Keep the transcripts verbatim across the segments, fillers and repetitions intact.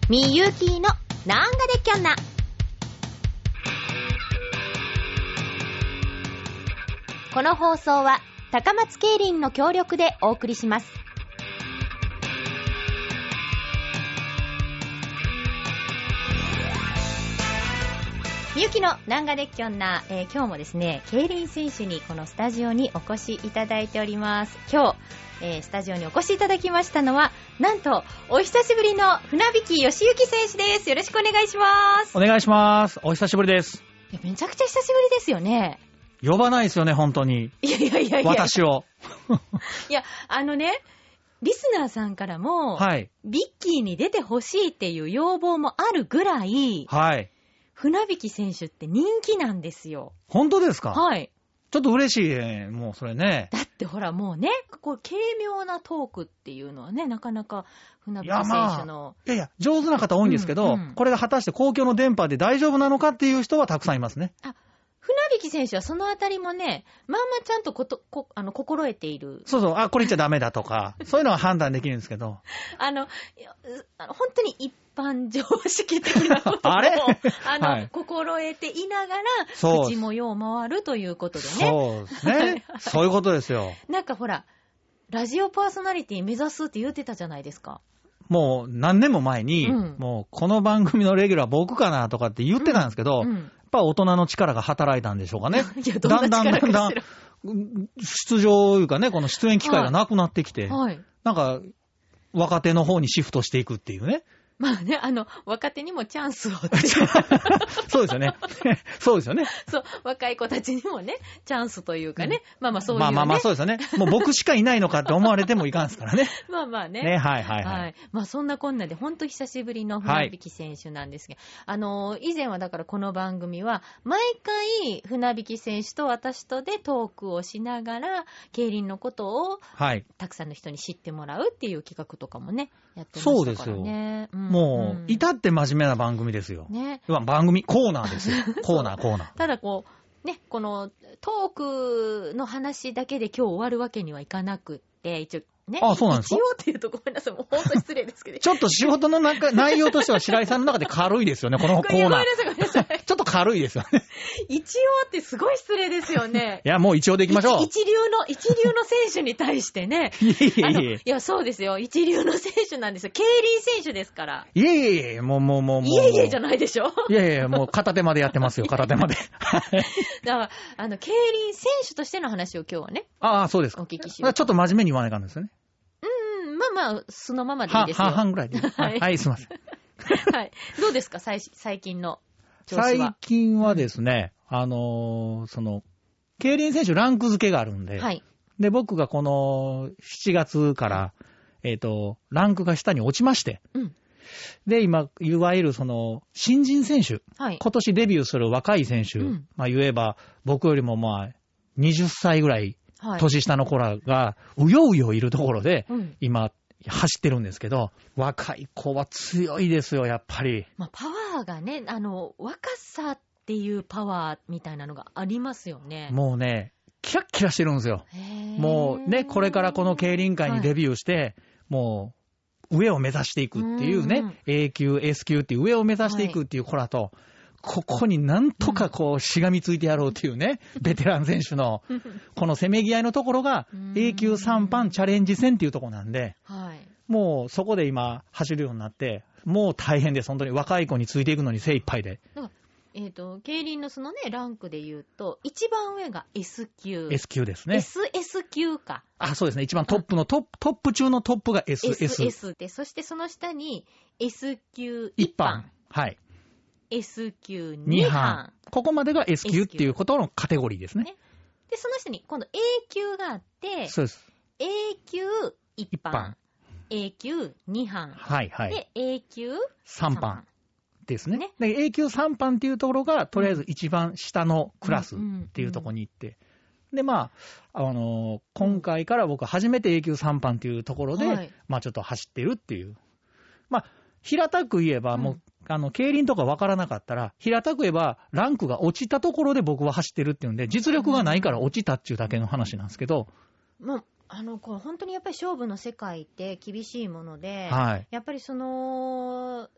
みゆきのなんができょんな。この放送は高松競輪の協力でお送りします。みゆきのなんができょんな、えー、今日もですね、競輪選手にこのスタジオにお越しいただいております。今日、えー、スタジオにお越しいただきましたのは、なんとお久しぶりの船引義行選手です。よろしくお願いします。 お願いします。お久しぶりです。 いや、めちゃくちゃ久しぶりですよね。 呼ばないですよね、本当に。 いやいやいやいや。 私を。 いや、あのね、リスナーさんからも、はい、ビッキーに出てほしいっていう要望もあるぐらい、はい。船引選手って人気なんですよ。 本当ですか？ はい。 ちょっと嬉しいね、もうそれね。 だってほらもうね、こう軽妙なトークっていうのはね、なかなか船引選手の。 いや、まあ、いやいや、上手な方多いんですけど、うんうん、これが果たして公共の電波で大丈夫なのかっていう人はたくさんいますね。 あ、船引選手はそのあたりもね、まあまあちゃんとこと、こ、あの、心得ている。 そうそう、あ、これ言っちゃダメだとか、そういうのは判断できるんですけど。 あの、あの本当に一般常識的なことを、 あれあの、はい、心得ていながら、口もよう回るということでね。 そうですね。そういうことですよ。 なんかほら、ラジオパーソナリティ目指すって言ってたじゃないですか。 もう何年も前に、うん、もうこの番組のレギュラー僕かなとかって言ってたんですけど、うんうん、やっぱ大人の力が働いたんでしょうかね。 いや、どんな力かしら。だんだんだんだん出場いうかね、この出演機会がなくなってきて、はい、なんか若手の方にシフトしていくっていうね。 まあね、あの、若手にもチャンスをって。 そうですよね。そうですよね。 そう、若い子たちにもね、チャンスというかね、うん、まあまあそういう、ね。 まあまあまあそうですよね。もう僕しかいないのかって思われてもいかんですからね。 まあまあね。 ね、はいはいはい。はい、 まあそんなこんなで、ほんと久しぶりの船引選手なんですが、はい、あの、以前はだからこの番組は、毎回船引選手と私とでトークをしながら、競輪のことを、はい、たくさんの人に知ってもらうっていう企画とかもね、やってましたからね。 そうですよ。うん、もう、至って真面目な番組ですよ。ね。番組、コーナーですよ。コーナー、コーナー。 ただこう、ね、このトークの話だけで今日終わるわけにはいかなくって、一応、ね。 あ、そうなんですか？ 一応っていうとごめんなさい。もう本当に失礼ですけど。 ちょっと仕事の中内容としては白井さんの中で軽いですよね、このコーナー。ごめんなさい、ごめんなさい。ちょっと軽いですよね。 一応ってすごい失礼ですよね。 いや、もう一応でいきましょう。 一流の、一流の選手に対してね。 いえいえいえ。 いや、そうですよ。一流の選手なんですよ。競輪選手ですから。 いえいえいえ、もうもうもうもう。 いえいえじゃないでしょ。 いやいや、もう片手までやってますよ、片手まで。だから、あの、競輪選手としての話を今日はね。 ああ、そうですか。 お聞きしよう。 ちょっと真面目に言わないかんですよね。 まあまあ、そのままでいいですよ。 半々ぐらいで。はい、はい、すいません。 はい。どうですか、最近の調子は。 最近はですね、うん、あのー、その、競輪選手ランク付けがあるんで、はい。で、僕がこのしちがつから、えっと、ランクが下に落ちまして、うん。で、今、いわゆるその、新人選手、はい。今年デビューする若い選手、うん、まあ言えば、僕よりもまあ、はたちぐらい、はい、年下の子らが、うようよいるところで、うん、今、走ってるんですけど、若い子は強いですよ、やっぱり。 まあ、パワーがね、あの、若さっていうパワーみたいなのがありますよね。 もうね、キラッキラしてるんですよ。もうね、これからこの競輪界にデビューして、はい、もう、上を目指していくっていうね、うん、A 級、S 級っていう上を目指していくっていう子らと、はい、ここになんとかこうしがみついてやろうっていうね、うん、ベテラン選手のこのせめぎ合いのところが A 級さんばんチャレンジ戦っていうところなんで、はい、もうそこで今走るようになって、もう大変です。本当に若い子についていくのに精一杯で。 えっと、競輪のそのね、ランクで言うと、一番上が S 級。 S 級ですね。 エスエス 級か。 あ、そうですね。一番トップのトップ、トップ中のトップが S、 S。S で、そしてその下に S 級いちばん。 はい。 S 級にばん。 ここまでが S 級っていうことのカテゴリーですね。ね。 で、その下に今度 A 級があって、 そうです。 A 級いちばん。A 級にばん。 はいはい。 で、A 級さんばん。ですね。ね。で、A 級さんばんっていうところが、とりあえず一番下のクラスっていうところに行って、で、まあ、あのー、今回から僕初めて A 級さんばんっていうところで、はい、まあちょっと走ってるっていう。まあ、平たく言えば、もう、うん、あの、競輪とか分からなかったら、平たく言えば、ランクが落ちたところで僕は走ってるっていうんで、実力がないから落ちたっていうだけの話なんですけど。 まあ、あの、こう本当にやっぱり勝負の世界って厳しいもので、はい、やっぱりその、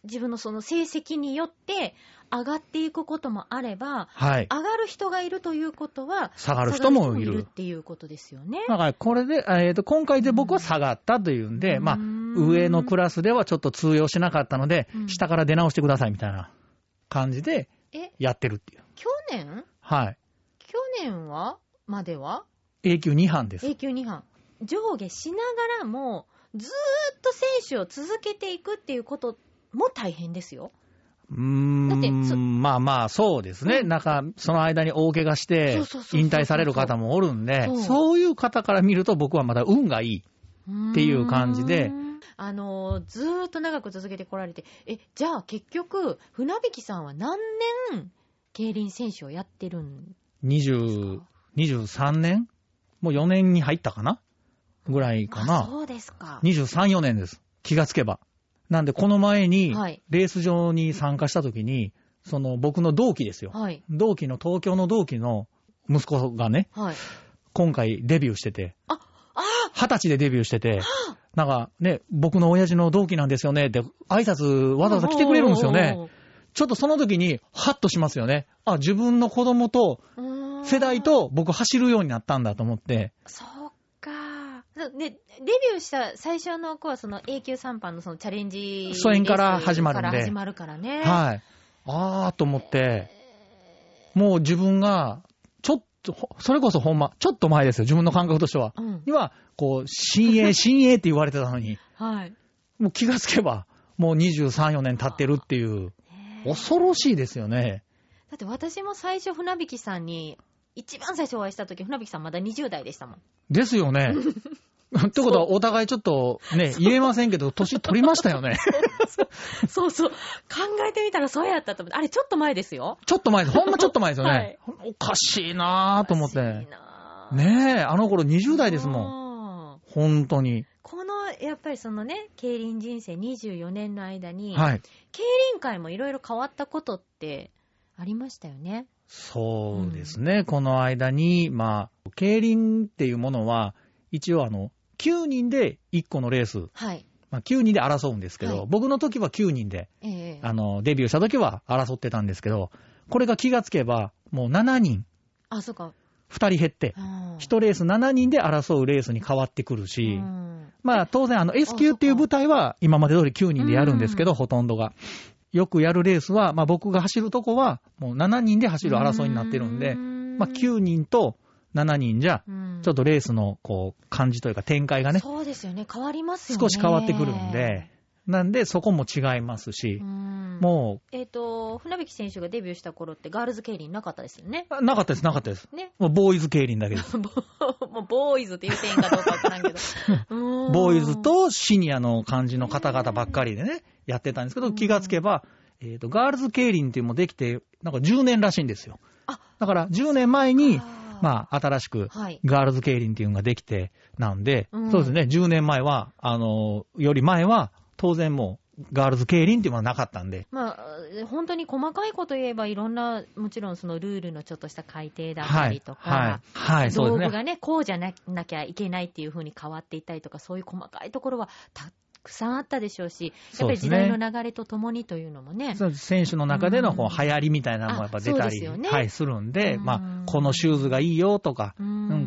自分のその成績によって上がっていくこともあれば、 はい、 上がる人がいるということは、 下がる人もいるっていうことですよね。 だからこれで、えーと、今回で僕は下がったというんで、うん、まあ、上のクラスではちょっと通用しなかったので、うん、下から出直してくださいみたいな感じでやってるっていう。 去年はい。 去年はまでは A 級に班です。 A 級に班。上下しながらも、ずーっと選手を続けていくっていうことも大変ですよ。 うーん。だってまあまあそうですね。うん、なんかその間に大怪我して引退される方もおるんで、そういう方から見ると僕はまだ運がいいっていう感じで。 あのずーっと長く続けてこられて、えじゃあ結局船引さんは何年競輪選手をやってるんですか？ にじゅう、にじゅうさんねんもうよねんに入ったかなぐらいかな。 あ、そうですか。 にじゅうさん、よねんです。気がつけば。なんでこの前にレース場に参加した時に、その僕の同期ですよ。はい、同期の東京の同期の息子がね、はい、今回デビューしてて、あ、あ、二十歳でデビューしてて、なんかね、僕の親父の同期なんですよねって挨拶わざわざ来てくれるんですよね。ちょっとその時にハッとしますよね。あ、自分の子供と世代と僕走るようになったんだと思って。 そうか。で、デビューした最初の子はその A 級さん班のそのチャレンジ疎遠から始まるんで。 から始まるからね。 はい。あーと思って、もう自分がちょっと、それこそほんま、ちょっと前ですよ、自分の感覚としては。うん、には、こう、新鋭、新鋭って言われてたのに。はい。もう気がつけば、もうにじゅうさん、よねん経ってるっていう。恐ろしいですよね。 だって私も最初船引さんに一番最初お会いした時、船引さんまだにじゅう代でしたもん。 ですよね。ってことはお互いちょっとね言えませんけど年取りましたよね。 そうそう、考えてみたらそうやったと思って、あれちょっと前ですよ。 ちょっと前です。ほんまちょっと前ですよね。はい、おかしいなぁと思って。おかしいなぁ。ねえ、あの頃にじゅう代ですもん。本当に。 このやっぱりそのね、競輪人生にじゅうよねんの間に、はい、競輪界もいろいろ変わったことってありましたよね。 そうですね、うん、この間に、まあ、競輪っていうものは、一応あの、きゅうにんでいっこのレース、はい、まあ、きゅうにんで争うんですけど、はい、僕の時はきゅうにんで、えー、あの、デビューした時は争ってたんですけど、これが気がつけば、もうしちにん。 あ、そうか。 ふたり減って、いちレースしちにんで争うレースに変わってくるし、まあ当然あの S 級っていう舞台は今まで通りきゅうにんでやるんですけど、ほとんどが。よくやるレースは、まあ僕が走るとこはもうしちにんで走る争いになってるんで、まあきゅうにんとしちにんじゃ、ちょっとレースのこう感じというか展開がね。 そうですよね、変わりますよね。 少し変わってくるんで、なんでそこも違いますし、うもう。 えっ、ー、と、船引選手がデビューした頃ってガールズ競輪なかったですよね。 なかったです、なかったです。ね。もうボーイズ競輪だけです。 もうボーイズって言うてんかどうかわからんけど。 ボーイズとシニアの感じの方々ばっかりでね、やってたんですけど、気がつけば、えっ、ー、と、ガールズ競輪っていうのもできて、なんかじゅうねんらしいんですよ。あ、だからじゅうねんまえに、まあ、新しくガールズ競輪っていうのができて、なんで、はい、そうですね、じゅうねんまえは、あの、より前は、当然もう、ガールズ競輪っていうのはなかったんで。 まあ、本当に細かいこと言えばいろんな、もちろんそのルールのちょっとした改定だったりとか、はいはいはい、道具がね、こうじゃなきゃいけないっていう風に変わっていったりとか、そういう細かいところはたくさんあったでしょうし、やっぱり時代の流れとともにというのもね。 そうですね、選手の中でのこう流行りみたいなのもやっぱ出たり、ね、はい、するんで、まあ、このシューズがいいよとか、うん、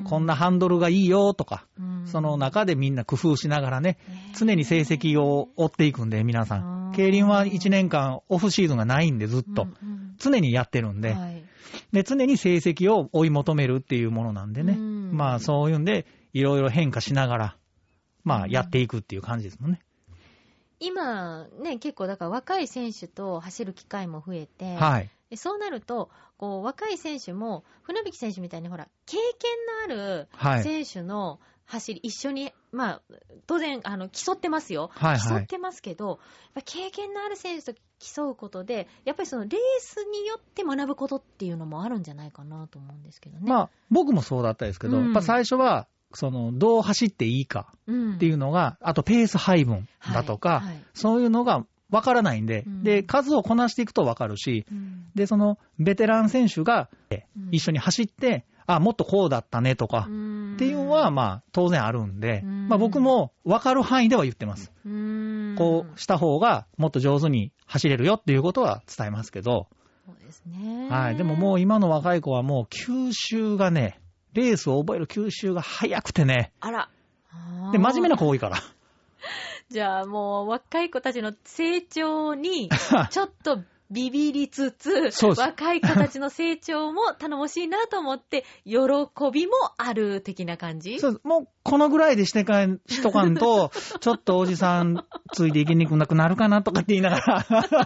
こんなハンドルがいいよとか、その中でみんな工夫しながらね、常に成績を追っていくんで、皆さん。競輪はいちねんかんオフシーズンがないんで、ずっと。常にやってるんで、はい、で、常に成績を追い求めるっていうものなんでね。まあ、そういうんで、いろいろ変化しながら、まあ、やっていくっていう感じですもんね。 今、ね、結構だから若い選手と走る機会も増えて、はい、そうなると、こう、若い選手も、船引選手みたいにほら、経験のある選手の走り、はい、一緒に、まあ、当然、あの、競ってますよ。はいはい、競ってますけど、やっぱ経験のある選手と競うことで、やっぱりそのレースによって学ぶことっていうのもあるんじゃないかなと思うんですけどね。 まあ、僕もそうだったですけど、うん、やっぱ最初は、その、どう走っていいかっていうのが、うん、あとペース配分だとか、はいはい、そういうのがわからないんで、うん、で、数をこなしていくとわかるし、うん、で、その、ベテラン選手が一緒に走って、うん、あ、もっとこうだったねとか、うん、っていうのは、まあ、当然あるんで、うん、まあ僕もわかる範囲では言ってます。うん、 こうした方がもっと上手に走れるよっていうことは伝えますけど。 そうですね。 はい。でももう今の若い子はもう吸収がね、レースを覚える吸収が早くてね。 あら。 で、真面目な子多いから。 じゃあもう若い子たちの成長にちょっとビビりつつ、若い子たちの成長も頼もしいなと思って、喜びもある的な感じ？ そう、もうこのぐらいでしてかん、しとかんと、ちょっとおじさんついていきにくくなるかなとかって言いながら。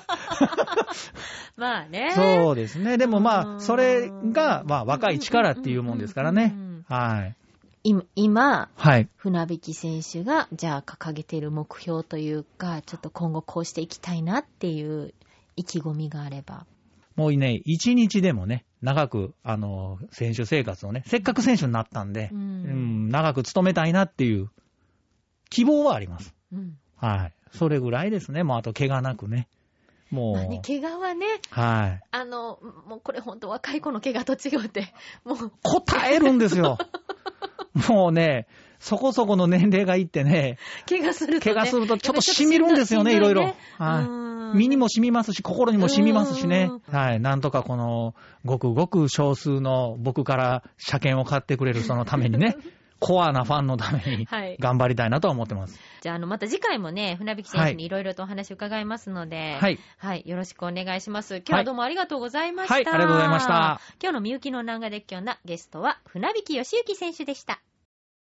まあね。 そうですね。でもまあ、それが、まあ若い力っていうもんですからね。はい。 今、 はい、 船引選手が、じゃあ掲げている目標というか、ちょっと今後こうしていきたいなっていう意気込みがあれば。 もうね、一日でもね、長く、あの、選手生活をね、せっかく選手になったんで、うん、うん、長く務めたいなっていう希望はあります。うん、はい。それぐらいですね。もうあと怪我なくね。もう。まあね、 怪我はね。 はい。 あの、もうこれほんと若い子の怪我と違うって、もう。 答えるんですよ。もうね、そこそこの年齢がいってね、 怪我すると、ね、 怪我するとちょっと染みるんですよね、いろいろ。はい。身にも染みますし、心にも染みますしね。はい。なんとかこの、ごくごく少数の僕から車検を買ってくれるそのためにね、コアなファンのために頑張りたいなとは思ってます。はい、 じゃあ、あの、また次回もね、船引選手にいろいろとお話を伺いますので、はい。はい。よろしくお願いします。今日はどうもありがとうございました。 はい、はい、ありがとうございました。 今日のみゆきの南賀列強なゲストは、船引義行選手でした。